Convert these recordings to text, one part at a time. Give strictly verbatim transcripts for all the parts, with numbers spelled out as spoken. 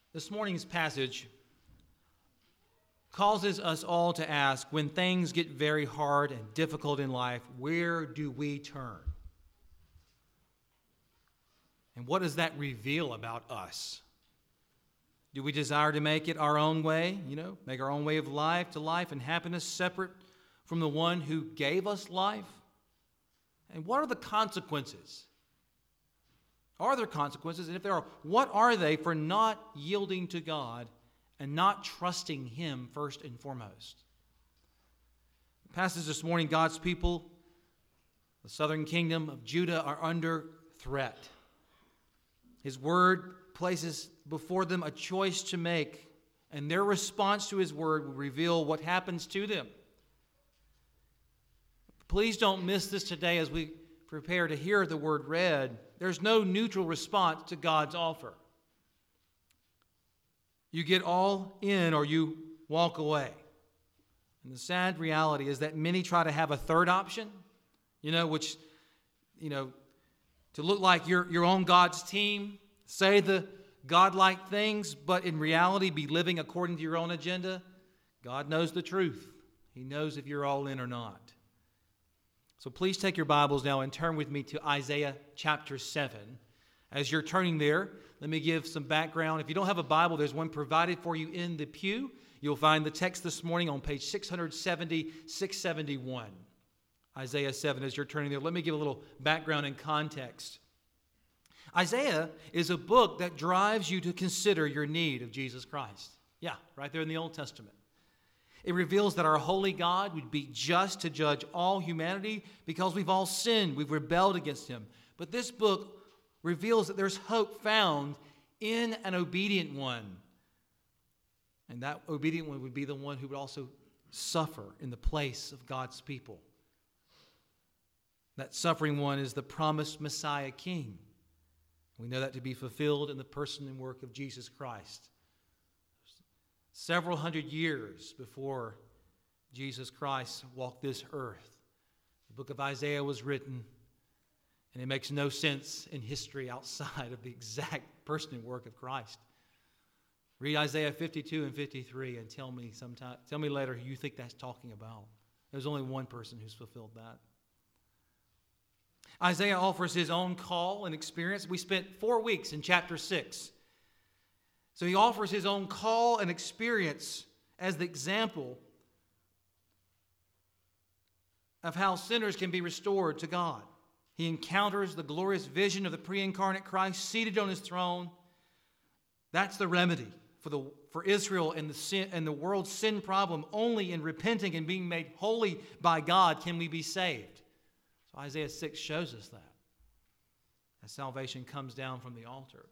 This morning's passage causes us all to ask, when things get very hard and difficult in life, where do we turn? And what does that reveal about us? Do we desire to make it our own way, you know, make our own way of life to life and happiness separate from the one who gave us life? And what are the consequences? Are there consequences? And if there are, what are they for not yielding to God and not trusting Him first and foremost? The passage this morning, God's people, the southern kingdom of Judah, are under threat. His word places before them a choice to make, and their response to His word will reveal what happens to them. Please don't miss this today as we prepare to hear the word read. There's no neutral response to God's offer. You get all in or you walk away. And the sad reality is that many try to have a third option, you know, which, you know, to look like you're, you're on God's team, say the godlike things, but in reality be living according to your own agenda. God knows the truth. He knows if you're all in or not. So please take your Bibles now and turn with me to Isaiah chapter seven. As you're turning there, let me give some background. If you don't have a Bible, there's one provided for you in the pew. You'll find the text this morning on page six seventy, six seventy-one. Isaiah seven, as you're turning there, let me give a little background and context. Isaiah is a book that drives you to consider your need of Jesus Christ. Yeah, right there in the Old Testament. It reveals that our holy God would be just to judge all humanity because we've all sinned, we've rebelled against Him. But this book reveals that there's hope found in an obedient one. And that obedient one would be the one who would also suffer in the place of God's people. That suffering one is the promised Messiah King. We know that to be fulfilled in the person and work of Jesus Christ. Several hundred years before Jesus Christ walked this earth, the book of Isaiah was written, and it makes no sense in history outside of the exact person and work of Christ. Read Isaiah fifty-two and fifty-three and tell me sometime, tell me later who you think that's talking about. There's only one person who's fulfilled that. Isaiah offers his own call and experience. We spent four weeks in chapter six. So he offers his own call and experience as the example of how sinners can be restored to God. He encounters the glorious vision of the pre-incarnate Christ seated on His throne. That's the remedy for the for Israel and the sin, and the world's sin problem. Only in repenting and being made holy by God can we be saved. So Isaiah six shows us that as salvation comes down from the altar.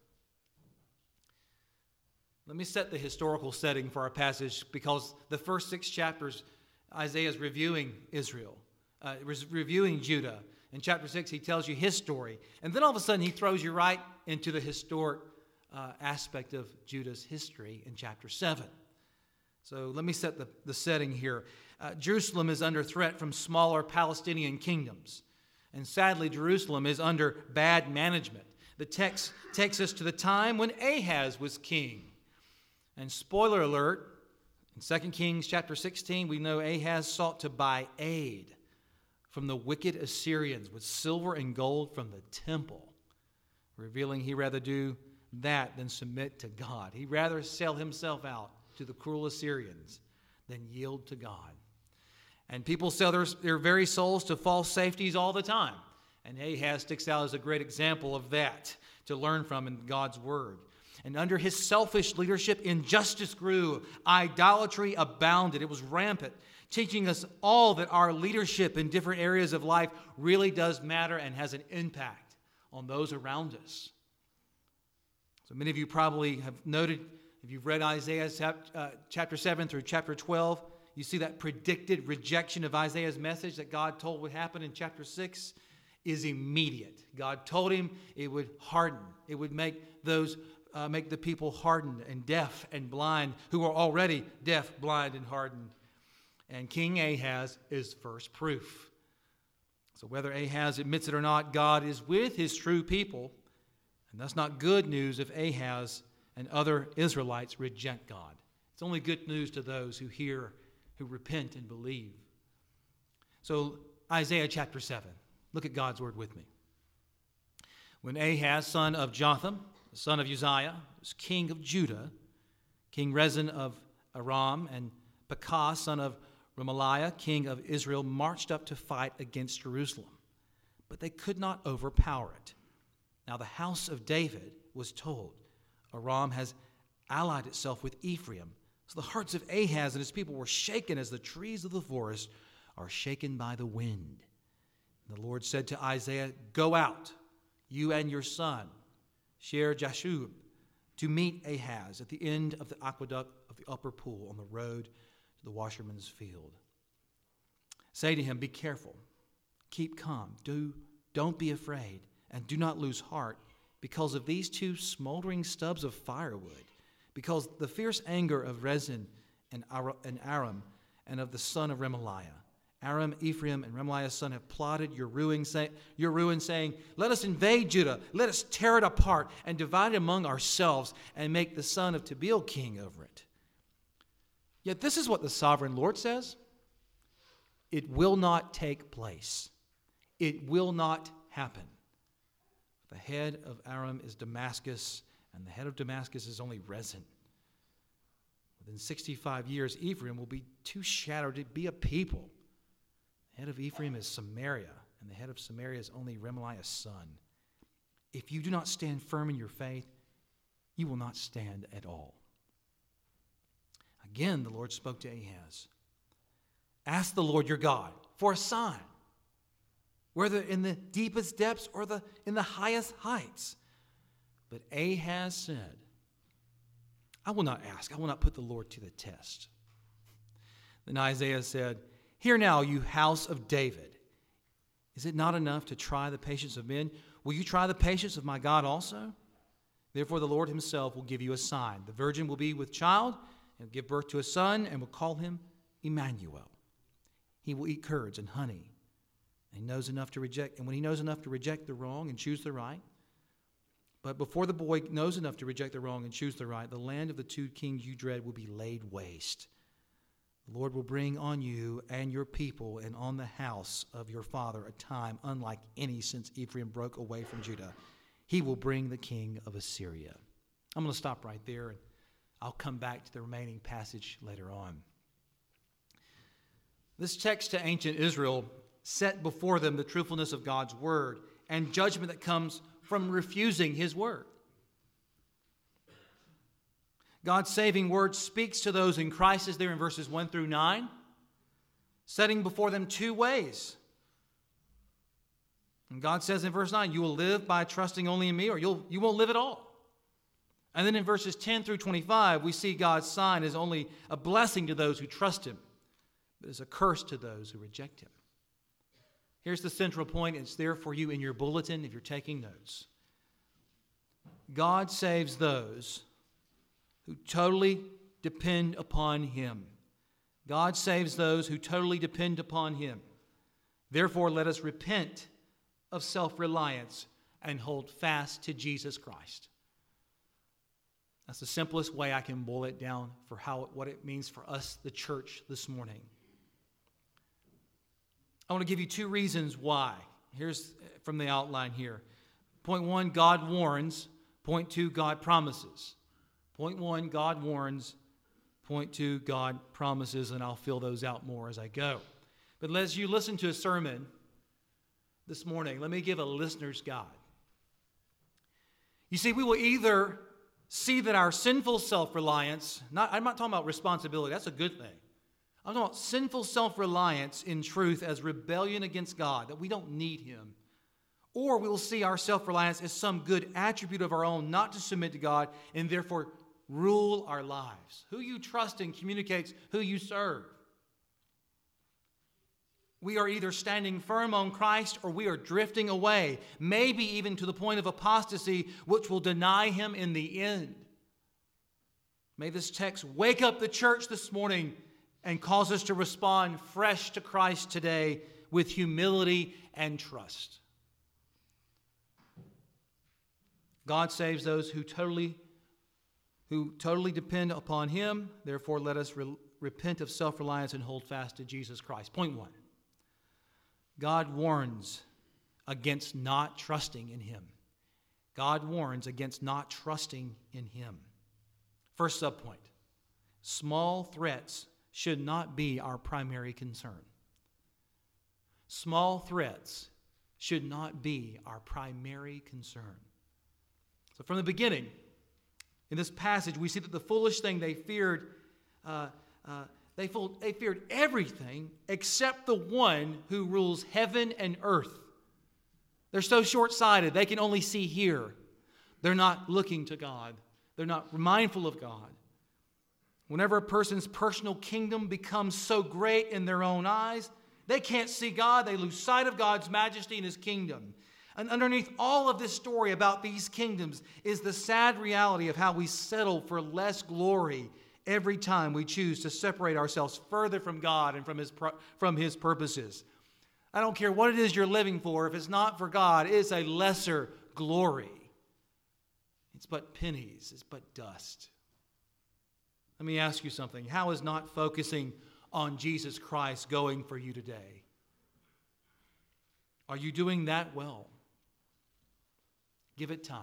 Let me set the historical setting for our passage because the first six chapters, Isaiah is reviewing Israel, uh, reviewing Judah. In chapter six, he tells you his story. And then all of a sudden, he throws you right into the historic uh, aspect of Judah's history in chapter seven. So let me set the, the setting here. Uh, Jerusalem is under threat from smaller Palestinian kingdoms. And sadly, Jerusalem is under bad management. The text takes us to the time when Ahaz was king. And spoiler alert, in Second Kings chapter sixteen, we know Ahaz sought to buy aid from the wicked Assyrians with silver and gold from the temple, revealing he'd rather do that than submit to God. He'd rather sell himself out to the cruel Assyrians than yield to God. And people sell their, their very souls to false safeties all the time. And Ahaz sticks out as a great example of that to learn from in God's Word. And under his selfish leadership, injustice grew, idolatry abounded. It was rampant, teaching us all that our leadership in different areas of life really does matter and has an impact on those around us. So many of you probably have noted, if you've read Isaiah chapter seven through chapter twelve, you see that predicted rejection of Isaiah's message that God told would happen in chapter six is immediate. God told him it would harden. It would make those Uh, make the people hardened and deaf and blind who are already deaf, blind, and hardened. And King Ahaz is first proof. So whether Ahaz admits it or not, God is with his true people. And that's not good news if Ahaz and other Israelites reject God. It's only good news to those who hear, who repent and believe. So Isaiah chapter seven. Look at God's word with me. When Ahaz, son of Jotham, the son of Uzziah, was king of Judah, King Rezin of Aram, and Pekah, son of Remaliah, king of Israel, marched up to fight against Jerusalem, but they could not overpower it. Now the house of David was told, Aram has allied itself with Ephraim. So the hearts of Ahaz and his people were shaken as the trees of the forest are shaken by the wind. And the Lord said to Isaiah, "Go out, you and your son, Shear-Jashub, to meet Ahaz at the end of the aqueduct of the upper pool on the road to the washerman's field. Say to him, be careful, keep calm, do, don't be afraid, and do not lose heart because of these two smoldering stubs of firewood, because the fierce anger of Rezin and Aram and of the son of Remaliah. Aram, Ephraim, and Remaliah's son have plotted your ruin, say, your ruin, saying, let us invade Judah, let us tear it apart and divide it among ourselves and make the son of Tabeel king over it. Yet this is what the sovereign Lord says. It will not take place. It will not happen. The head of Aram is Damascus, and the head of Damascus is only Rezin. Within sixty-five years, Ephraim will be too shattered to be a people. The head of Ephraim is Samaria, and the head of Samaria is only Remaliah's son. If you do not stand firm in your faith, you will not stand at all. Again, the Lord spoke to Ahaz. Ask the Lord your God for a sign, whether in the deepest depths or the in the highest heights. But Ahaz said, I will not ask. I will not put the Lord to the test. Then Isaiah said, hear now, you house of David. Is it not enough to try the patience of men? Will you try the patience of my God also? Therefore the Lord himself will give you a sign. The virgin will be with child and give birth to a son and will call him Emmanuel. He will eat curds and honey. He knows enough to reject, and when he knows enough to reject the wrong and choose the right, but before the boy knows enough to reject the wrong and choose the right, the land of the two kings you dread will be laid waste. The Lord will bring on you and your people and on the house of your father a time unlike any since Ephraim broke away from Judah. He will bring the king of Assyria. I'm going to stop right there, and I'll come back to the remaining passage later on. This text to ancient Israel set before them the truthfulness of God's word and judgment that comes from refusing his word. God's saving word speaks to those in crisis there in verses one through nine, setting before them two ways. And God says in verse nine, you will live by trusting only in me, or you'll, you won't live at all. And then in verses ten through twenty-five, we see God's sign is only a blessing to those who trust him, but is a curse to those who reject him. Here's the central point. It's there for you in your bulletin if you're taking notes. God saves those who totally depend upon him. God saves those who totally depend upon him. Therefore, let us repent of self-reliance and hold fast to Jesus Christ. That's the simplest way I can boil it down for how what it means for us, the church, this morning. I want to give you two reasons why. Here's from the outline here. Point one, God warns. Point two, God promises. Point one, God warns. Point two, God promises, and I'll fill those out more as I go. But as you listen to a sermon this morning, let me give a listener's guide. You see, we will either see that our sinful self-reliance, not, I'm not talking about responsibility, that's a good thing. I'm talking about sinful self-reliance in truth as rebellion against God, that we don't need him. Or we will see our self-reliance as some good attribute of our own, not to submit to God, and therefore rule our lives. Who you trust in communicates who you serve. We are either standing firm on Christ or we are drifting away, maybe even to the point of apostasy, which will deny him in the end. May this text wake up the church this morning and cause us to respond fresh to Christ today with humility and trust. God saves those who totally who totally depend upon Him. Therefore, let us re- repent of self-reliance and hold fast to Jesus Christ. Point one. God warns against not trusting in Him. God warns against not trusting in Him. First subpoint. Small threats should not be our primary concern. Small threats should not be our primary concern. So from the beginning, in this passage, we see that the foolish thing they feared, uh, uh, they, fo- they feared everything except the one who rules heaven and earth. They're so short-sighted, they can only see here. They're not looking to God. They're not mindful of God. Whenever a person's personal kingdom becomes so great in their own eyes, they can't see God. They lose sight of God's majesty and His kingdom. And underneath all of this story about these kingdoms is the sad reality of how we settle for less glory every time we choose to separate ourselves further from God and from His, from His purposes. I don't care what it is you're living for. If it's not for God, it's a lesser glory. It's but pennies. It's but dust. Let me ask you something. How is not focusing on Jesus Christ going for you today? Are you doing that well? Give it time.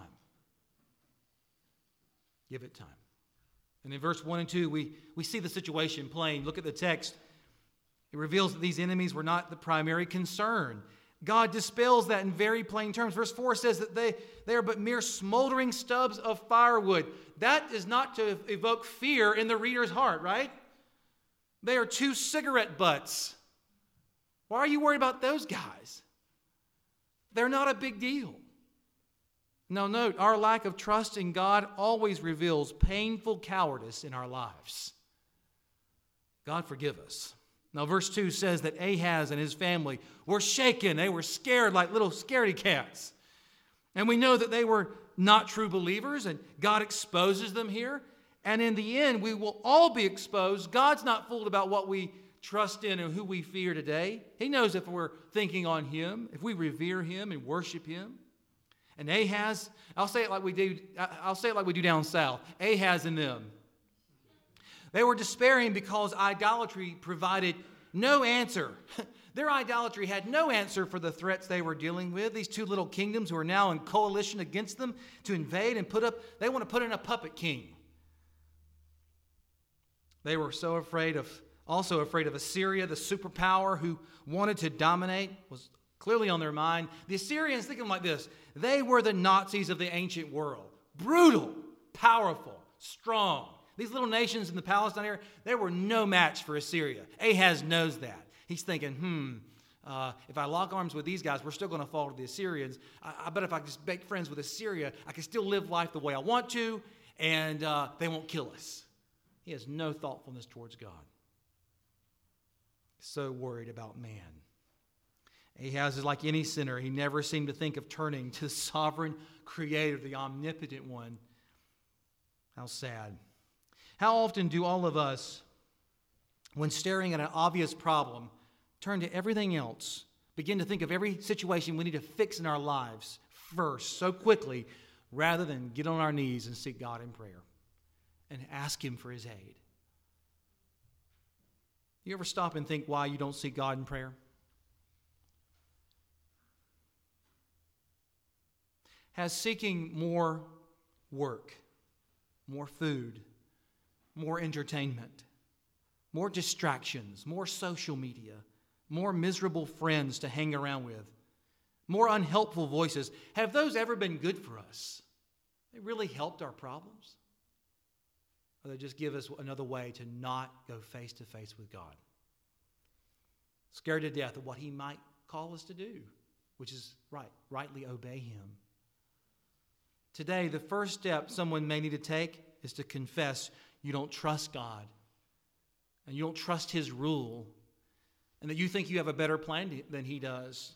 Give it time. And in verse one and two, we, we see the situation plain. Look at the text. It reveals that these enemies were not the primary concern. God dispels that in very plain terms. Verse four says that they, they are but mere smoldering stubs of firewood. That is not to evoke fear in the reader's heart, right? They are two cigarette butts. Why are you worried about those guys? They're not a big deal. Now note, our lack of trust in God always reveals painful cowardice in our lives. God forgive us. Now verse two says that Ahaz and his family were shaken. They were scared like little scaredy cats. And we know that they were not true believers, and God exposes them here. And in the end, we will all be exposed. God's not fooled about what we trust in and who we fear today. He knows if we're thinking on Him, if we revere Him and worship Him. And Ahaz, I'll say it like we do, I'll say it like we do down south. Ahaz and them. They were despairing because idolatry provided no answer. Their idolatry had no answer for the threats they were dealing with. These two little kingdoms who are now in coalition against them to invade and put up, they want to put in a puppet king. They were so afraid of, also afraid of Assyria, the superpower who wanted to dominate, was clearly on their mind. The Assyrians, think of them like this. They were the Nazis of the ancient world. Brutal, powerful, strong. These little nations in the Palestine area, they were no match for Assyria. Ahaz knows that. He's thinking, hmm, uh, if I lock arms with these guys, we're still going to fall to the Assyrians. I, I bet if I just make friends with Assyria, I can still live life the way I want to, and uh, they won't kill us. He has no thoughtfulness towards God. So worried about man. Ahaz is like any sinner. He never seemed to think of turning to the sovereign creator, the omnipotent one. How sad. How often do all of us, when staring at an obvious problem, turn to everything else, begin to think of every situation we need to fix in our lives first, so quickly, rather than get on our knees and seek God in prayer and ask Him for His aid? You ever stop and think why you don't seek God in prayer? Has seeking more work, more food, more entertainment, more distractions, more social media, more miserable friends to hang around with, more unhelpful voices, have those ever been good for us? They really helped our problems? Or they just give us another way to not go face to face with God? Scared to death of what He might call us to do, which is right, rightly obey Him. Today, the first step someone may need to take is to confess you don't trust God and you don't trust His rule and that you think you have a better plan than He does.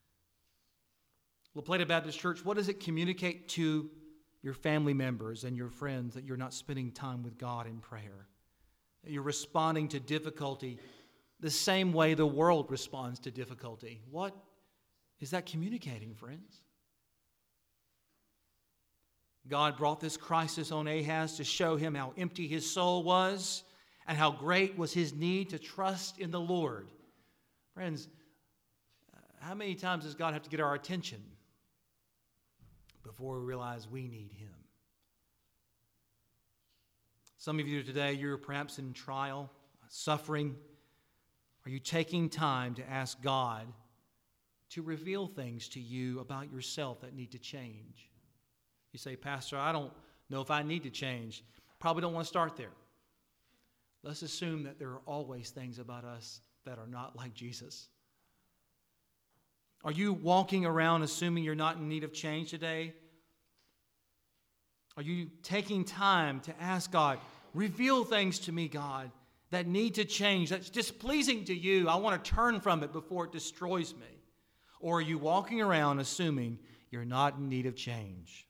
La Plata Baptist Church, what does it communicate to your family members and your friends that you're not spending time with God in prayer? That you're responding to difficulty the same way the world responds to difficulty? What is that communicating, friends? God brought this crisis on Ahaz to show him how empty his soul was and how great was his need to trust in the Lord. Friends, how many times does God have to get our attention before we realize we need him? Some of you today, you're perhaps in trial, suffering. Are you taking time to ask God to reveal things to you about yourself that need to change? You say, Pastor, I don't know if I need to change. Probably don't want to start there. Let's assume that there are always things about us that are not like Jesus. Are you walking around assuming you're not in need of change today? Are you taking time to ask God, reveal things to me, God, that need to change, that's displeasing to you? I want to turn from it before it destroys me. Or are you walking around assuming you're not in need of change?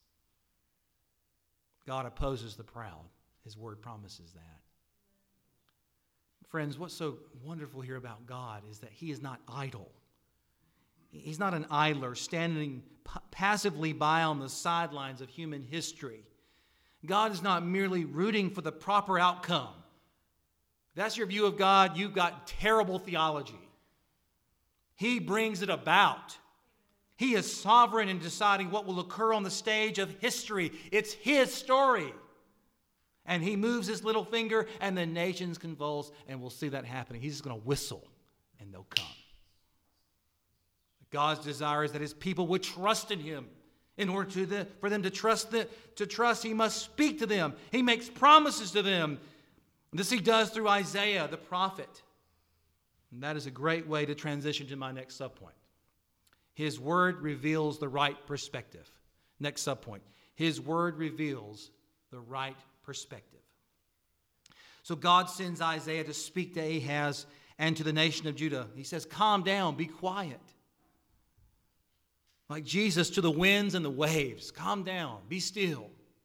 God opposes the proud. His word promises that. Friends, what's so wonderful here about God is that he is not idle. He's not an idler standing p- passively by on the sidelines of human history. God is not merely rooting for the proper outcome. If that's your view of God, you've got terrible theology. He brings it about. He is sovereign in deciding what will occur on the stage of history. It's his story. And he moves his little finger and the nations convulse, and we'll see that happening. He's just going to whistle and they'll come. God's desire is that his people would trust in him. In order to the, for them to trust, the, to trust, he must speak to them. He makes promises to them. This he does through Isaiah, the prophet. And that is a great way to transition to my next subpoint. His word reveals the right perspective. Next subpoint. His word reveals the right perspective. So God sends Isaiah to speak to Ahaz and to the nation of Judah. He says, calm down, be quiet. Like Jesus to the winds and the waves. Calm down, be still.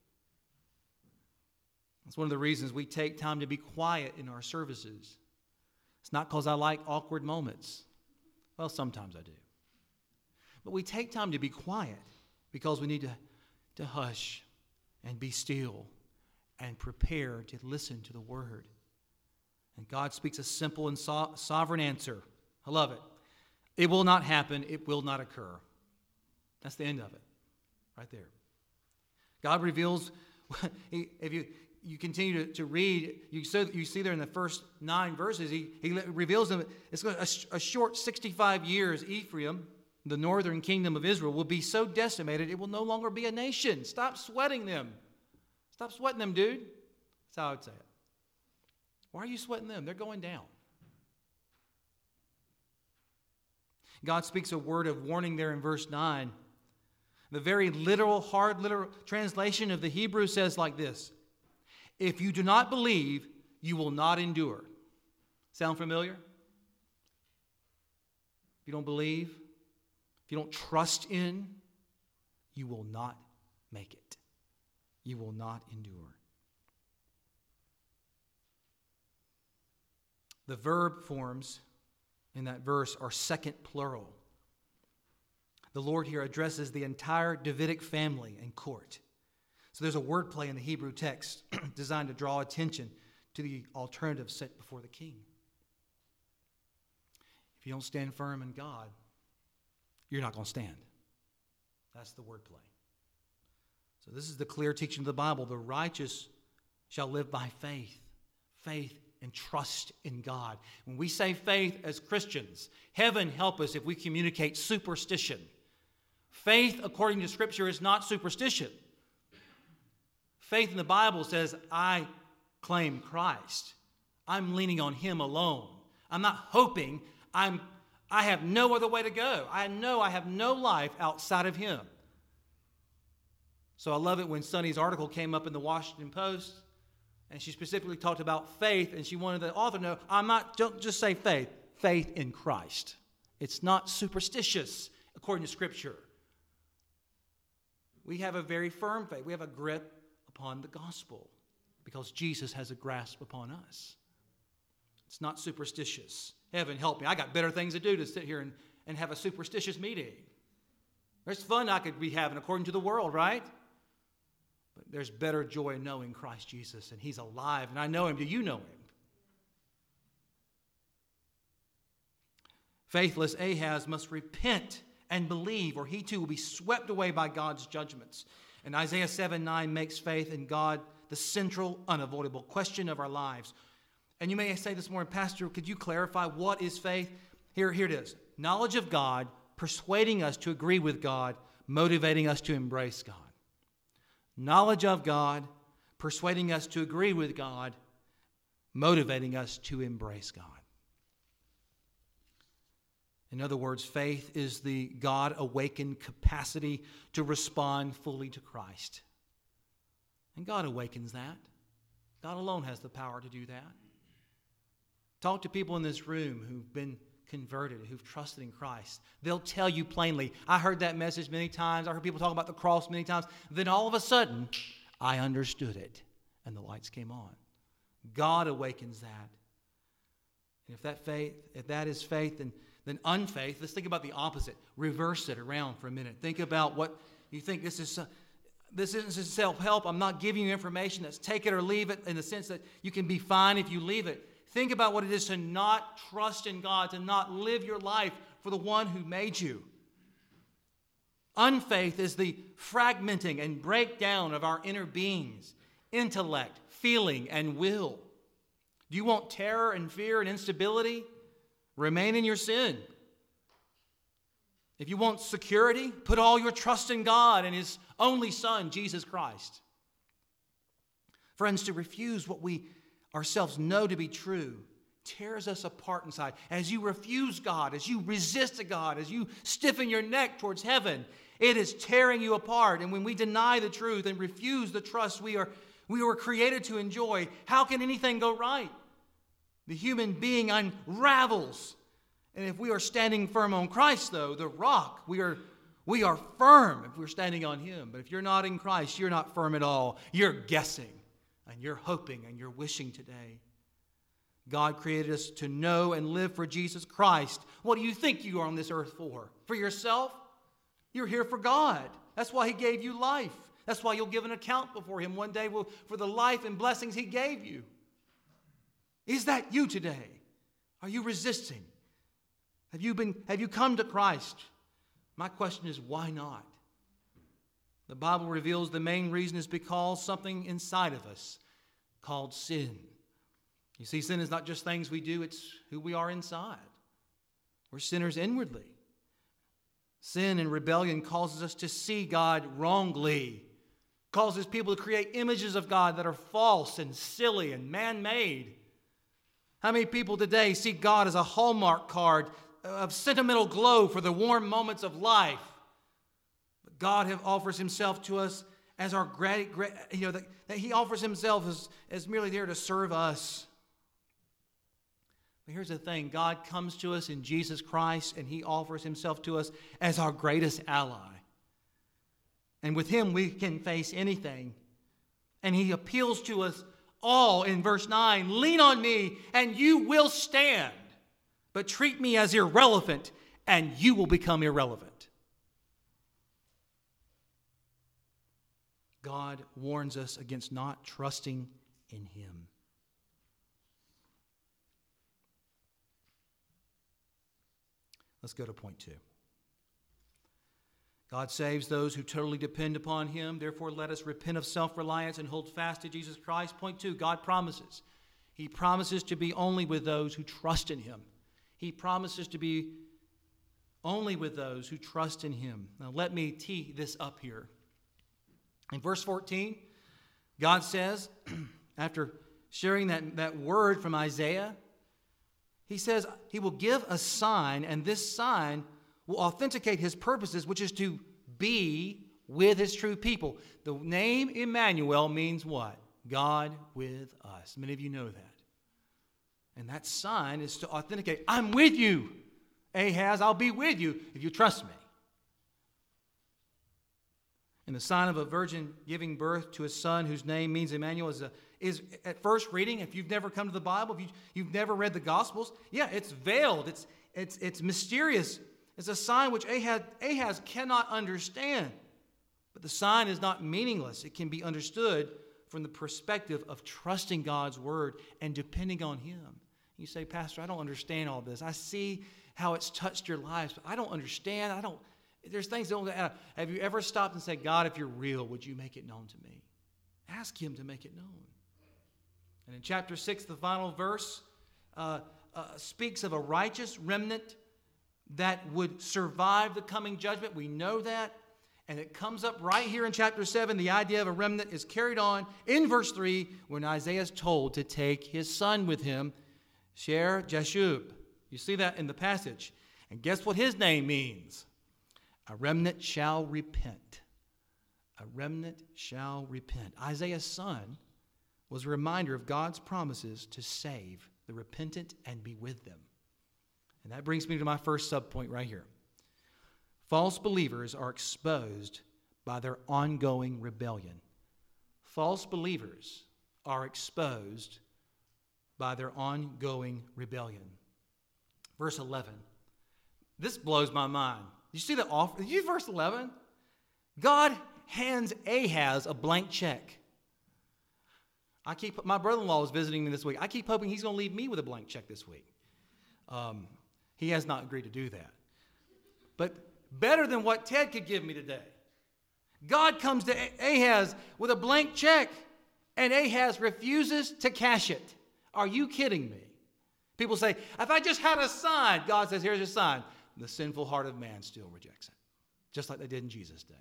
That's one of the reasons we take time to be quiet in our services. It's not because I like awkward moments. Well, sometimes I do. But we take time to be quiet because we need to, to hush and be still and prepare to listen to the word. And God speaks a simple and so- sovereign answer. I love it. It will not happen. It will not occur. That's the end of it, right there. God reveals, if you, you continue to, to read, you see, you see there in the first nine verses, he, he reveals them. It's going to, a, a short sixty-five years, Ephraim, the northern kingdom of Israel, will be so decimated it will no longer be a nation. Stop sweating them. Stop sweating them, dude. That's how I would say it. Why are you sweating them? They're going down. God speaks a word of warning there in verse nine. The very literal, hard literal translation of the Hebrew says like this: if you do not believe, you will not endure. Sound familiar? If you don't believe, if you don't trust in, you will not make it. You will not endure. The verb forms in that verse are second plural. The Lord here addresses the entire Davidic family and court. So there's a wordplay in the Hebrew text designed to draw attention to the alternative set before the king. If you don't stand firm in God, you're not going to stand. That's the wordplay. So this is the clear teaching of the Bible. The righteous shall live by faith. Faith and trust in God. When we say faith as Christians, heaven help us if we communicate superstition. Faith, according to Scripture, is not superstition. Faith in the Bible says, I claim Christ. I'm leaning on him alone. I'm not hoping. I'm, I have no other way to go. I know I have no life outside of him. So I love it when Sonny's article came up in the Washington Post, and she specifically talked about faith, and she wanted the author to know, I'm not, don't just say faith, faith in Christ. It's not superstitious, according to Scripture. We have a very firm faith. We have a grip upon the gospel because Jesus has a grasp upon us. It's not superstitious. Heaven help me. I got better things to do to sit here and, and have a superstitious meeting. There's fun I could be having according to the world, right? But there's better joy in knowing Christ Jesus, and He's alive, and I know Him. Do you know Him? Faithless Ahaz must repent and believe, or he too will be swept away by God's judgments. And Isaiah seven nine makes faith in God the central, unavoidable question of our lives. And you may say this morning, Pastor, could you clarify what is faith? Here, here it is. Knowledge of God, persuading us to agree with God, motivating us to embrace God. Knowledge of God, persuading us to agree with God, motivating us to embrace God. In other words, faith is the God-awakened capacity to respond fully to Christ. And God awakens that. God alone has the power to do that. Talk to people in this room who've been converted, who've trusted in Christ. They'll tell you plainly, I heard that message many times. I heard people talk about the cross many times. Then all of a sudden, I understood it, and the lights came on. God awakens that. And if that faith, if that is faith, then Then unfaith, let's think about the opposite. Reverse it around for a minute. Think about what you think this is. This isn't self-help. I'm not giving you information that's take it or leave it in the sense that you can be fine if you leave it. Think about what it is to not trust in God, to not live your life for the one who made you. Unfaith is the fragmenting and breakdown of our inner beings, intellect, feeling, and will. Do you want terror and fear and instability? Remain in your sin. If you want security, put all your trust in God and His only Son, Jesus Christ. Friends, to refuse what we ourselves know to be true tears us apart inside. As you refuse God, as you resist God, as you stiffen your neck towards heaven, it is tearing you apart. And when we deny the truth and refuse the trust we are we were created to enjoy, how can anything go right? The human being unravels. And if we are standing firm on Christ, though, the rock, we are, we are firm if we're standing on Him. But if you're not in Christ, you're not firm at all. You're guessing, and you're hoping, and you're wishing today. God created us to know and live for Jesus Christ. What do you think you are on this earth for? For yourself? You're here for God. That's why He gave you life. That's why you'll give an account before Him one day for the life and blessings He gave you. Is that you today? Are you resisting? Have you been, have you come to Christ? My question is, why not? The Bible reveals the main reason is because something inside of us called sin. You see, sin is not just things we do, it's who we are inside. We're sinners inwardly. Sin and rebellion causes us to see God wrongly, causes people to create images of God that are false and silly and man-made. How many people today see God as a Hallmark card of sentimental glow for the warm moments of life? But God have, offers Himself to us as our great, you know, that, that He offers Himself as, as merely there to serve us. But here's the thing. God comes to us in Jesus Christ, and He offers Himself to us as our greatest ally. And with Him, we can face anything. And He appeals to us all in verse nine, lean on me and you will stand, but treat me as irrelevant and you will become irrelevant. God warns us against not trusting in Him. Let's go to point two. God saves those who totally depend upon Him. Therefore, let us repent of self-reliance and hold fast to Jesus Christ. Point two, God promises. He promises to be only with those who trust in Him. He promises to be only with those who trust in Him. Now, let me tee this up here. In verse fourteen, God says, after sharing that, that word from Isaiah, He says He will give a sign, and this sign will authenticate His purposes, which is to be with His true people. The name Emmanuel means what? God with us. Many of you know that. And that sign is to authenticate, I'm with you, Ahaz, I'll be with you if you trust me. And the sign of a virgin giving birth to a son whose name means Emmanuel is, a, is at first reading, if you've never come to the Bible, if you, you've never read the Gospels, yeah, it's veiled, it's, it's, it's mysterious. It's a sign which Ahaz, Ahaz cannot understand. But the sign is not meaningless. It can be understood from the perspective of trusting God's word and depending on him. You say, Pastor, I don't understand all this. I see how it's touched your lives, but I don't understand. I don't, there's things that don't add up. Have you ever stopped and said, God, if you're real, would you make it known to me? Ask him to make it known. And in chapter six, the final verse uh, uh, speaks of a righteous remnant that would survive the coming judgment. We know that. And it comes up right here in chapter seven. The idea of a remnant is carried on in verse three when Isaiah is told to take his son with him, Shear Jashub. You see that in the passage. And guess what his name means? A remnant shall repent. A remnant shall repent. Isaiah's son was a reminder of God's promises to save the repentant and be with them. And that brings me to my first subpoint right here. False believers are exposed by their ongoing rebellion. False believers are exposed by their ongoing rebellion. Verse eleven. This blows my mind. You see the offer? Did you see verse eleven? God hands Ahaz a blank check. I keep my brother-in-law is visiting me this week. I keep hoping he's going to leave me with a blank check this week. Um, he has not agreed to do that. But better than what Ted could give me today. God comes to Ahaz with a blank check, and Ahaz refuses to cash it. Are you kidding me? People say, if I just had a sign, God says, here's your sign. The sinful heart of man still rejects it, just like they did in Jesus' day.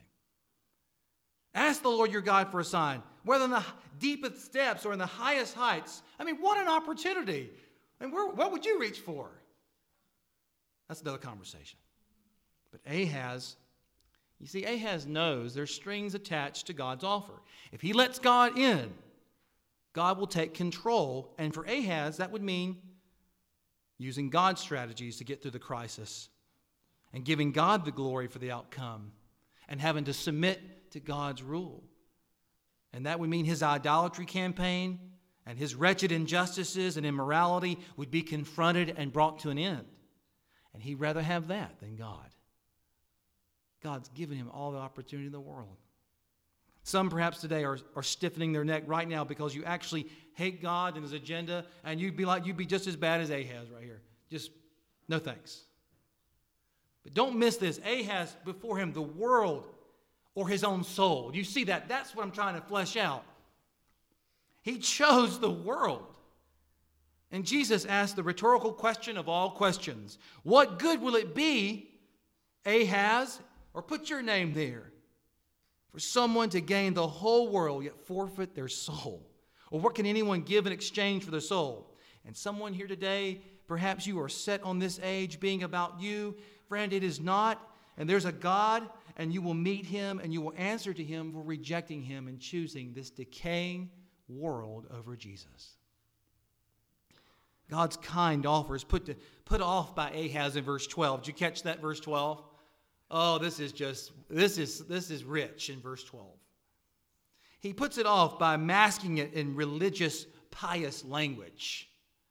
Ask the Lord your God for a sign, whether in the deepest depths or in the highest heights. I mean, what an opportunity. And where, what would you reach for? That's another conversation. But Ahaz, you see, Ahaz knows there's strings attached to God's offer. If he lets God in, God will take control. And for Ahaz, that would mean using God's strategies to get through the crisis and giving God the glory for the outcome and having to submit to God's rule. And that would mean his idolatry campaign and his wretched injustices and immorality would be confronted and brought to an end. And he'd rather have that than God. God's given him all the opportunity in the world. Some perhaps today are, are stiffening their neck right now because you actually hate God and his agenda, and you'd be like you'd be just as bad as Ahaz right here. Just no thanks. But don't miss this. Ahaz before him the world or his own soul. You see that? That's what I'm trying to flesh out. He chose the world. And Jesus asked the rhetorical question of all questions. What good will it be, Ahaz, or put your name there, for someone to gain the whole world yet forfeit their soul? Or what can anyone give in exchange for their soul? And someone here today, perhaps you are set on this age being about you. Friend, it is not. And there's a God, and you will meet him, and you will answer to him for rejecting him and choosing this decaying world over Jesus. God's kind offer is put, to, put off by Ahaz in verse twelve. Did you catch that, verse twelve? Oh, this is just, this is, this is rich in verse twelve. He puts it off by masking it in religious, pious language.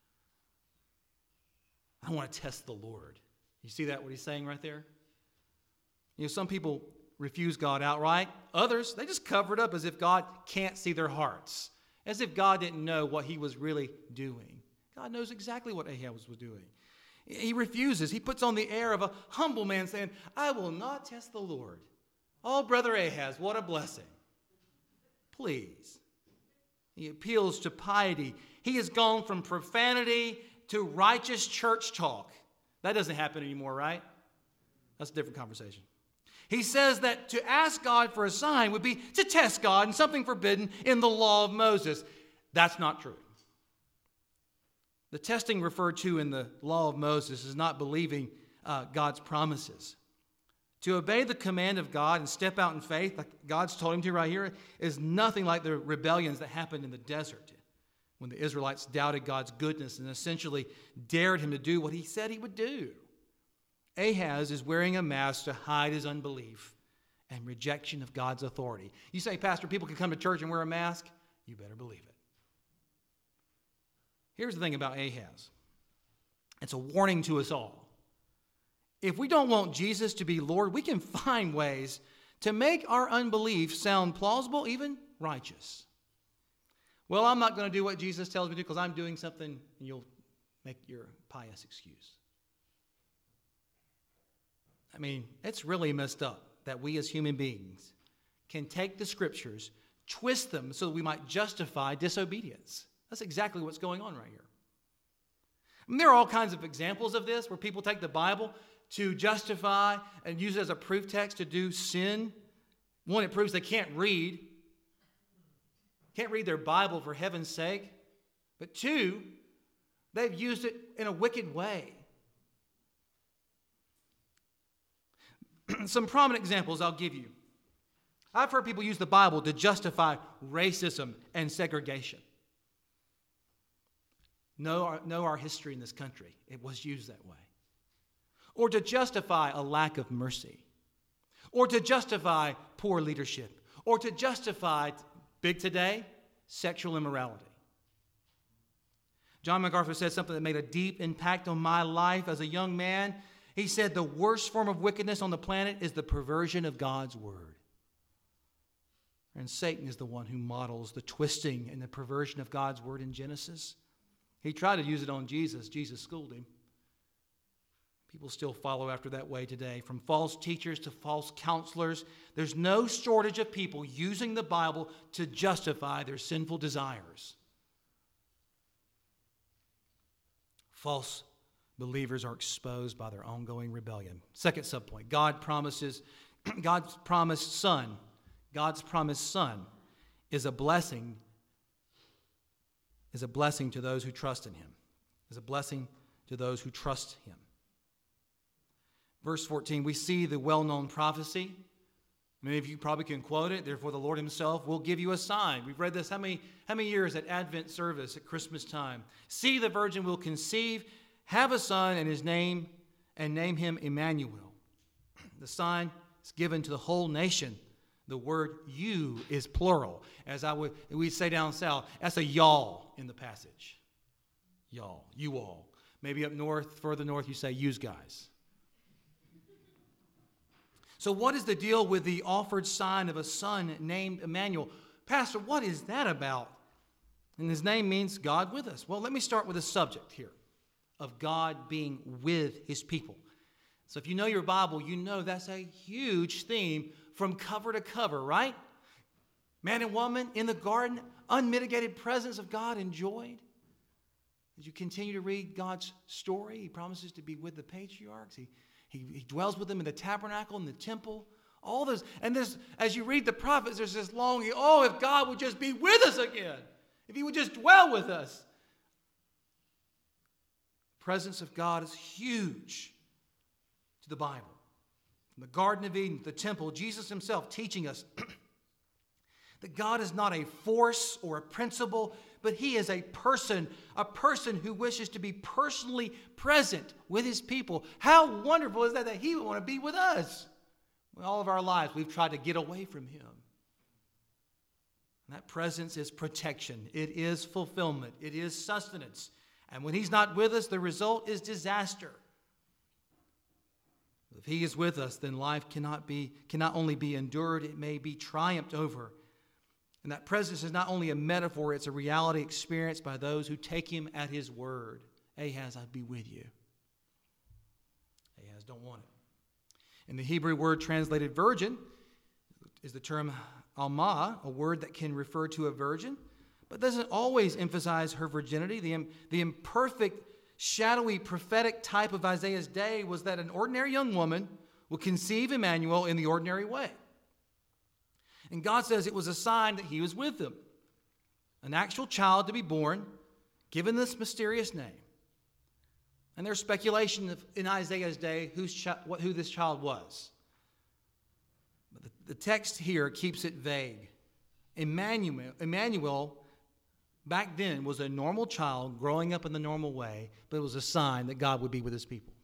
I want to test the Lord. You see that, what he's saying right there? You know, some people refuse God outright. Others, they just cover it up as if God can't see their hearts, as if God didn't know what he was really doing. God knows exactly what Ahaz was doing. He refuses. He puts on the air of a humble man saying, I will not test the Lord. Oh, Brother Ahaz, what a blessing. Please. He appeals to piety. He has gone from profanity to righteous church talk. That doesn't happen anymore, right? That's a different conversation. He says that to ask God for a sign would be to test God in something forbidden in the law of Moses. That's not true. The testing referred to in the law of Moses is not believing uh, God's promises. To obey the command of God and step out in faith, like God's told him to right here, is nothing like the rebellions that happened in the desert when the Israelites doubted God's goodness and essentially dared him to do what he said he would do. Ahaz is wearing a mask to hide his unbelief and rejection of God's authority. You say, Pastor, people can come to church and wear a mask? You better believe it. Here's the thing about Ahaz. It's a warning to us all. If we don't want Jesus to be Lord, we can find ways to make our unbelief sound plausible, even righteous. Well, I'm not going to do what Jesus tells me to do because I'm doing something, and you'll make your pious excuse. I mean, it's really messed up that we as human beings can take the Scriptures, twist them so that we might justify disobedience. That's exactly what's going on right here. And there are all kinds of examples of this where people take the Bible to justify and use it as a proof text to do sin. One, it proves they can't read. Can't read their Bible for heaven's sake. But two, they've used it in a wicked way. Some prominent examples I'll give you. I've heard people use the Bible to justify racism and segregation. Know our, know our history in this country. It was used that way. Or to justify a lack of mercy. Or to justify poor leadership. Or to justify, big today, sexual immorality. John MacArthur said something that made a deep impact on my life as a young man. He said the worst form of wickedness on the planet is the perversion of God's word. And Satan is the one who models the twisting and the perversion of God's word in Genesis. He tried to use it on Jesus. Jesus schooled him. People still follow after that way today. From false teachers to false counselors, there's no shortage of people using the Bible to justify their sinful desires. False believers are exposed by their ongoing rebellion. Second subpoint, God promises, God's promised son, God's promised son is a blessing, is a blessing to those who trust in him. Is a blessing to those who trust him. Verse fourteen, we see the well-known prophecy. Many of you probably can quote it. Therefore, the Lord himself will give you a sign. We've read this how many, how many years at Advent service at Christmas time? See, the virgin will conceive, have a son, and his name, and name him Emmanuel. The sign is given to the whole nation. The word you is plural. As I would we say down south, that's a y'all in the passage. Y'all, you all. Maybe up north, further north, you say yous guys. So what is the deal with the offered sign of a son named Emmanuel? Pastor, what is that about? And his name means God with us. Well, let me start with a subject here of God being with his people. So if you know your Bible, you know that's a huge theme from cover to cover, right? Man and woman in the garden, unmitigated presence of God enjoyed. As you continue to read God's story, he promises to be with the patriarchs. He He, he dwells with them in the tabernacle, in the temple, all this. And there's, as you read the prophets, there's this longing, oh, if God would just be with us again. If he would just dwell with us. The presence of God is huge to the Bible. From the Garden of Eden, the temple, Jesus himself teaching us that God is not a force or a principle, but he is a person, a person who wishes to be personally present with his people. How wonderful is that, that he would want to be with us? All of our lives, we've tried to get away from him. And that presence is protection. It is fulfillment. It is sustenance. And when he's not with us, the result is disaster. If he is with us, then life cannot be, cannot only be endured, it may be triumphed over. And that presence is not only a metaphor, it's a reality experienced by those who take him at his word. Ahaz, I'd be with you. Ahaz don't want it. And the Hebrew word translated virgin is the term alma, a word that can refer to a virgin, but doesn't always emphasize her virginity. The, the imperfect, shadowy, prophetic type of Isaiah's day was that an ordinary young woman would conceive Emmanuel in the ordinary way. And God says it was a sign that he was with them. An actual child to be born, given this mysterious name. And there's speculation of, in Isaiah's day who's chi- what, who this child was. But the, the text here keeps it vague. Emmanuel, Emmanuel, back then, was a normal child growing up in the normal way, but it was a sign that God would be with his people.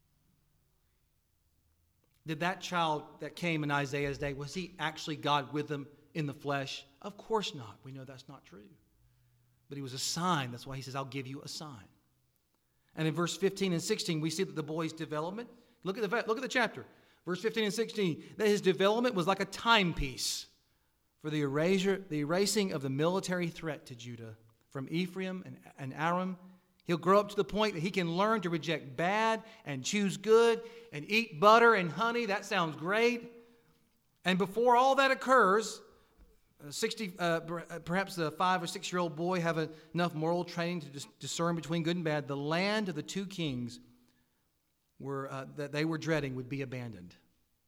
Did that child that came in Isaiah's day, was he actually God with them in the flesh? Of course not. We know that's not true. But he was a sign. That's why he says, I'll give you a sign. And in verse fifteen and sixteen, we see that the boy's development. Look at the, look at the chapter. Verse fifteen and sixteen, that his development was like a timepiece for the erasure, the erasing of the military threat to Judah. From Ephraim and, and Aram, he'll grow up to the point that he can learn to reject bad and choose good and eat butter and honey. That sounds great. And before all that occurs, sixty, uh, perhaps a five or six-year-old boy have enough moral training to dis- discern between good and bad. The land of the two kings were, uh, that they were dreading would be abandoned.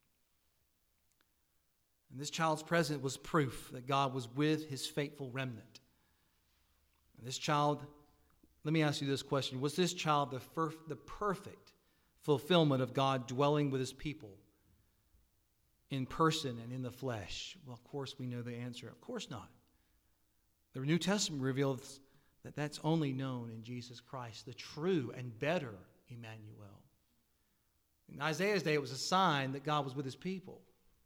And this child's presence was proof that God was with his faithful remnant. And this child, let me ask you this question. Was this child the, fir- the perfect fulfillment of God dwelling with his people in person and in the flesh? Well, of course we know the answer. Of course not. The New Testament reveals that that's only known in Jesus Christ, the true and better Emmanuel. In Isaiah's day, it was a sign that God was with his people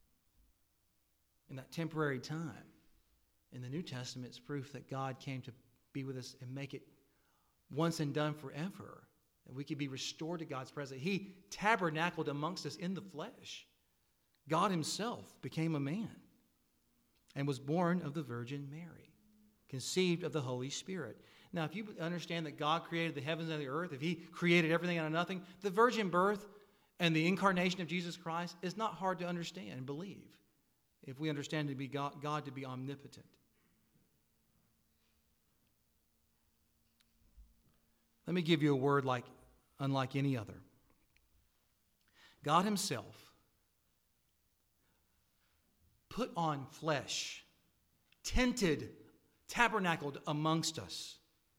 in that temporary time. In the New Testament, it's proof that God came to be with us and make it once and done forever, that we could be restored to God's presence. He tabernacled amongst us in the flesh. God himself became a man and was born of the Virgin Mary, conceived of the Holy Spirit. Now, if you understand that God created the heavens and the earth, if he created everything out of nothing, the virgin birth and the incarnation of Jesus Christ is not hard to understand and believe if we understand to be God, God to be omnipotent. Let me give you a word like unlike any other. God himself put on flesh, tented, tabernacled amongst us.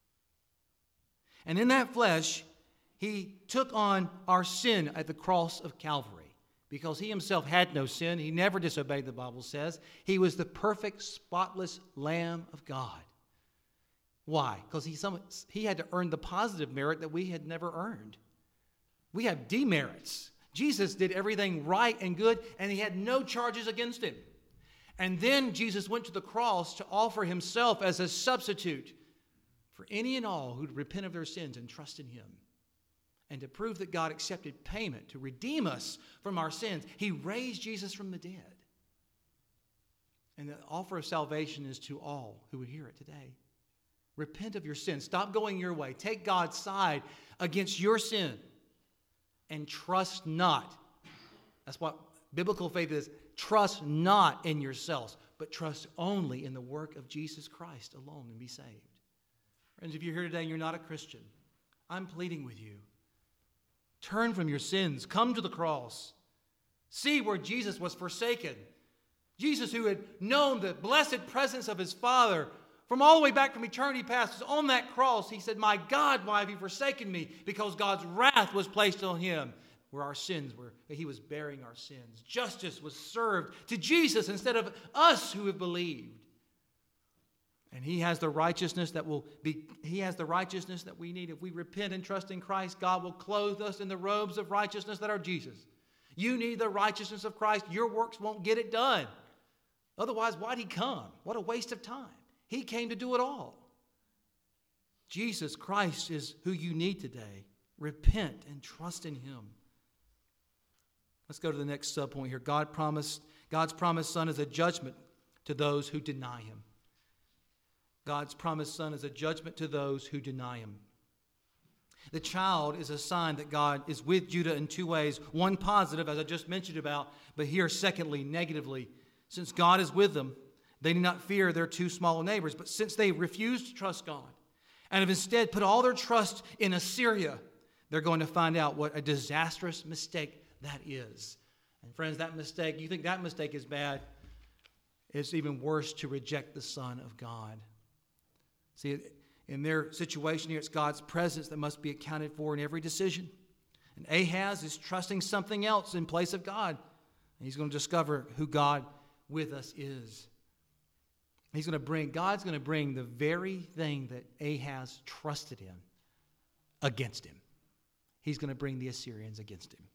And in that flesh, he took on our sin at the cross of Calvary. Because he himself had no sin. He never disobeyed, the Bible says. He was the perfect, spotless Lamb of God. Why? Because he, some, he had to earn the positive merit that we had never earned. We have demerits. Jesus did everything right and good, and he had no charges against him. And then Jesus went to the cross to offer himself as a substitute for any and all who'd repent of their sins and trust in him. And to prove that God accepted payment to redeem us from our sins, he raised Jesus from the dead. And the offer of salvation is to all who would hear it today. Repent of your sin. Stop going your way. Take God's side against your sin. And trust not. That's what biblical faith is. Trust not in yourselves, but trust only in the work of Jesus Christ alone and be saved. Friends, if you're here today and you're not a Christian, I'm pleading with you. Turn from your sins. Come to the cross. See where Jesus was forsaken. Jesus, who had known the blessed presence of his Father from all the way back from eternity past, was on that cross. He said, "My God, why have you forsaken me?" Because God's wrath was placed on him, where our sins were. He was bearing our sins. Justice was served to Jesus instead of us who have believed. And he has the righteousness that will be, he has the righteousness that we need. If we repent and trust in Christ, God will clothe us in the robes of righteousness that are Jesus. You need the righteousness of Christ. Your works won't get it done. Otherwise, why'd he come? What a waste of time. He came to do it all. Jesus Christ is who you need today. Repent and trust in him. Let's go to the next subpoint here. God promised, God's promised Son is a judgment to those who deny him. God's promised Son is a judgment to those who deny him. The child is a sign that God is with Judah in two ways. One positive, as I just mentioned about, but here, secondly, negatively. Since God is with them, they do not fear their two small neighbors. But since they refuse to trust God and have instead put all their trust in Assyria, they're going to find out what a disastrous mistake that is. And friends, that mistake, you think that mistake is bad, it's even worse to reject the Son of God. See, in their situation here, it's God's presence that must be accounted for in every decision. And Ahaz is trusting something else in place of God. And he's going to discover who God with us is. He's going to bring, God's going to bring the very thing that Ahaz trusted in against him. He's going to bring the Assyrians against him.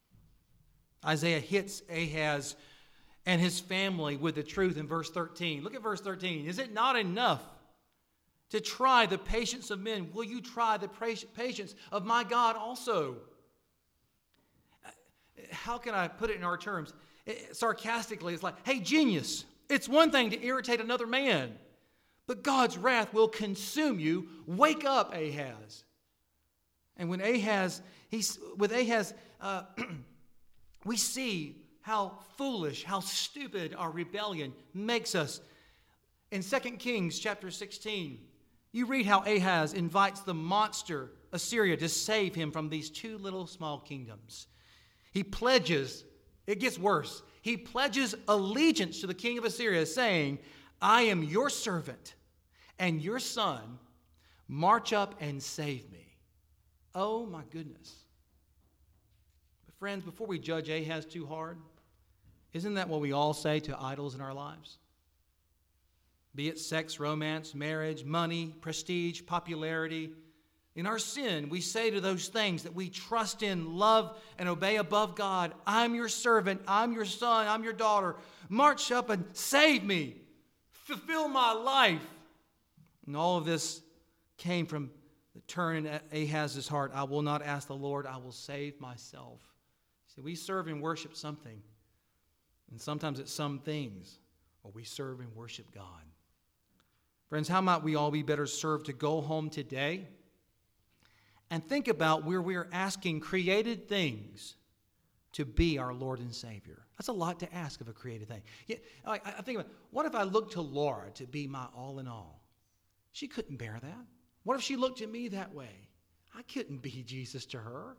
Isaiah hits Ahaz and his family with the truth in verse thirteen. Look at verse thirteen. Is it not enough to try the patience of men? Will you try the patience of my God also? how can I put it in our terms? It, sarcastically, it's like, hey, genius, it's one thing to irritate another man, but God's wrath will consume you. Wake up, Ahaz. And when Ahaz, he's, with Ahaz, uh, we see how foolish, how stupid our rebellion makes us. In Second Kings chapter sixteen, you read how Ahaz invites the monster Assyria to save him from these two little small kingdoms. He pledges, it gets worse, he pledges allegiance to the king of Assyria, saying, I am your servant and your son. March up and save me. Oh my goodness. But friends, before we judge Ahaz too hard, isn't that what we all say to idols in our lives? Be it sex, romance, marriage, money, prestige, popularity. In our sin, we say to those things that we trust in, love, and obey above God, I'm your servant, I'm your son, I'm your daughter. March up and save me. Fulfill my life. And all of this came from the turn in Ahaz's heart. I will not ask the Lord, I will save myself. See, we serve and worship something. And sometimes it's some things, or we serve and worship God. Friends, how might we all be better served to go home today and think about where we are asking created things to be our Lord and Savior? That's a lot to ask of a created thing. Yeah, I, I think about, what if I looked to Laura to be my all in all? She couldn't bear that. What if she looked at me that way? I couldn't be Jesus to her.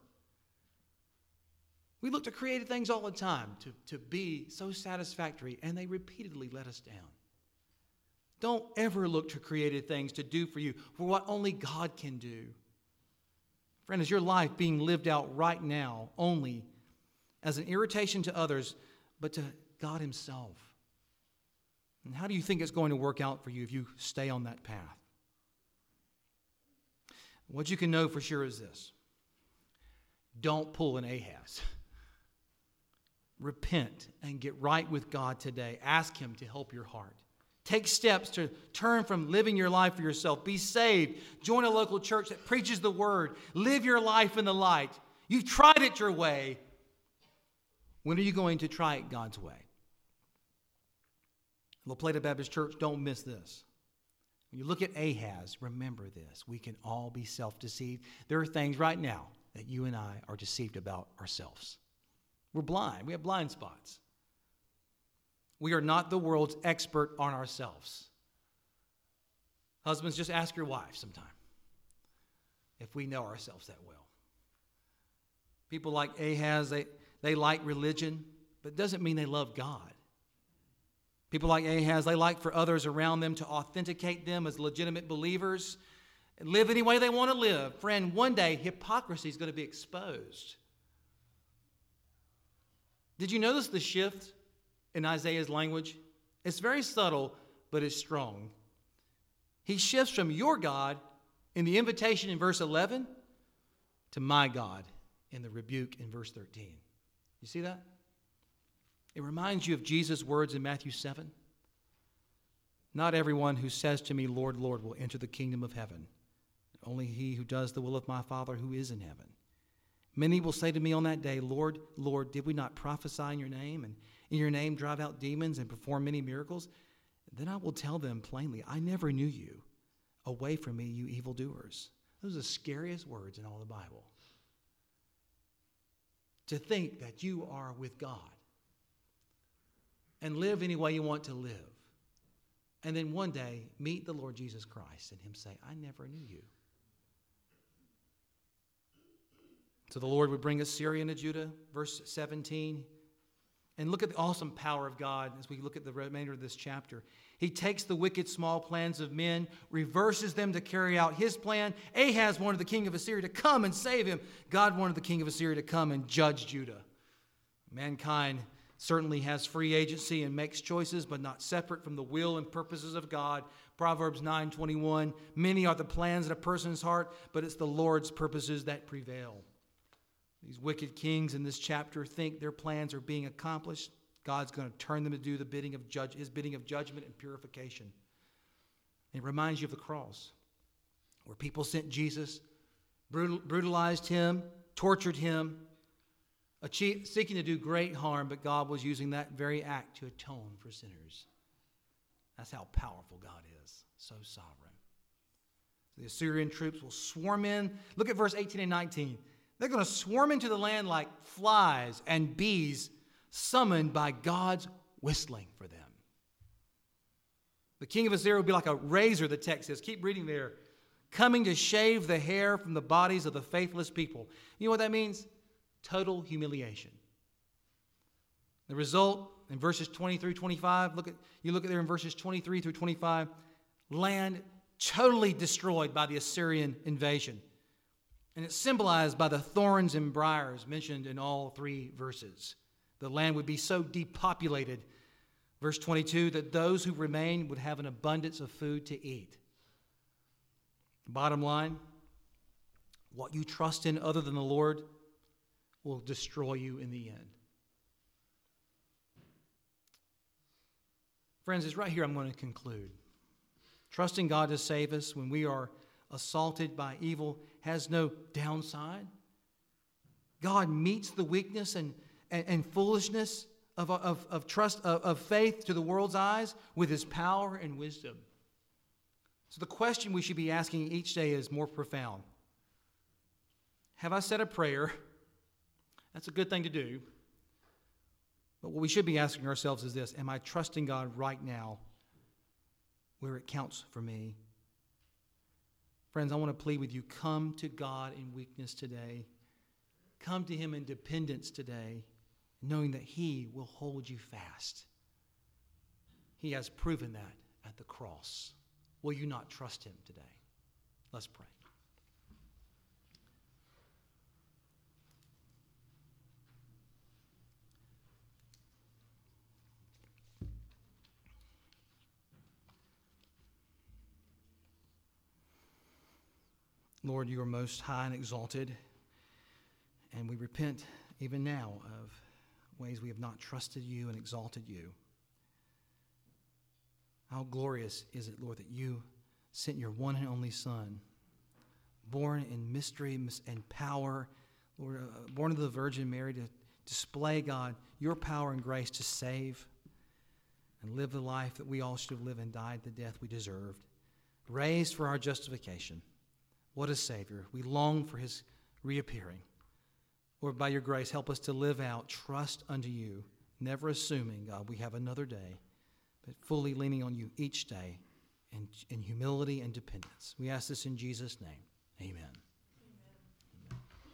We look to created things all the time to, to be so satisfactory, and they repeatedly let us down. Don't ever look to created things to do for you, for what only God can do. Friend, is your life being lived out right now only as an irritation to others, but to God Himself? And how do you think it's going to work out for you if you stay on that path? What you can know for sure is this. Don't pull an Ahaz. Repent and get right with God today. Ask Him to help your heart. Take steps to turn from living your life for yourself. Be saved. Join a local church that preaches the Word. Live your life in the light. You've tried it your way. When are you going to try it God's way? La Plata Baptist Church, don't miss this. When you look at Ahaz, remember this. We can all be self-deceived. There are things right now that you and I are deceived about ourselves. We're blind. We have blind spots. We are not the world's expert on ourselves. Husbands, just ask your wife sometime if we know ourselves that well. People like Ahaz, they, they like religion, but it doesn't mean they love God. People like Ahaz, they like for others around them to authenticate them as legitimate believers and live any way they want to live. Friend, one day hypocrisy is going to be exposed. Did you notice the shift in Isaiah's language? It's very subtle, but it's strong. He shifts from your God in the invitation in verse eleven to my God in the rebuke in verse thirteen. You see that? It reminds you of Jesus' words in Matthew seven. Not everyone who says to me, Lord, Lord, will enter the kingdom of heaven. Only he who does the will of my Father who is in heaven. Many will say to me on that day, Lord, Lord, did we not prophesy in your name, and in your name drive out demons and perform many miracles? Then I will tell them plainly, I never knew you. Away from me, you evildoers. Those are the scariest words in all the Bible. To think that you are with God and live any way you want to live, and then one day meet the Lord Jesus Christ and Him say, I never knew you. So the Lord would bring Assyria into Judah, verse seventeen. And look at the awesome power of God as we look at the remainder of this chapter. He takes the wicked small plans of men, reverses them to carry out His plan. Ahaz wanted the king of Assyria to come and save him. God wanted the king of Assyria to come and judge Judah. Mankind certainly has free agency and makes choices, but not separate from the will and purposes of God. Proverbs nine twenty-one, many are the plans in a person's heart, but it's the Lord's purposes that prevail. These wicked kings in this chapter think their plans are being accomplished. God's going to turn them to do the bidding of judge, His bidding of judgment and purification. It reminds you of the cross, where people sent Jesus, brutal, brutalized Him, tortured Him, achieve, seeking to do great harm, but God was using that very act to atone for sinners. That's how powerful God is, so sovereign. The Assyrian troops will swarm in. Look at verse eighteen and nineteen. They're going to swarm into the land like flies and bees summoned by God's whistling for them. The king of Assyria will be like a razor, the text says. Keep reading there. Coming to shave the hair from the bodies of the faithless people. You know what that means? Total humiliation. The result in verses twenty through twenty-five, look at, you look at there in verses twenty-three through twenty-five, land totally destroyed by the Assyrian invasion. And it's symbolized by the thorns and briars mentioned in all three verses. The land would be so depopulated, verse twenty-two, that those who remain would have an abundance of food to eat. Bottom line, what you trust in other than the Lord will destroy you in the end. Friends, it's right here I'm going to conclude. Trusting God to save us when we are assaulted by evil has no downside. God meets the weakness and, and, and foolishness of, of, of trust, of, of faith to the world's eyes with his power and wisdom. So the question we should be asking each day is more profound. Have I said a prayer? That's a good thing to do. But what we should be asking ourselves is this: am I trusting God right now where it counts for me? Friends, I want to plead with you, come to God in weakness today. Come to him in dependence today, knowing that he will hold you fast. He has proven that at the cross. Will you not trust him today? Let's pray. Lord, you are most high and exalted, and we repent even now of ways we have not trusted you and exalted you. How glorious is it, Lord, that you sent your one and only Son, born in mystery and power, Lord, uh, born of the Virgin Mary, to display, God, your power and grace to save and live the life that we all should have lived and died the death we deserved, raised for our justification. What a Savior. We long for his reappearing. Lord, by your grace, help us to live out trust unto you, never assuming, God, we have another day, but fully leaning on you each day in, in humility and dependence. We ask this in Jesus' name. Amen.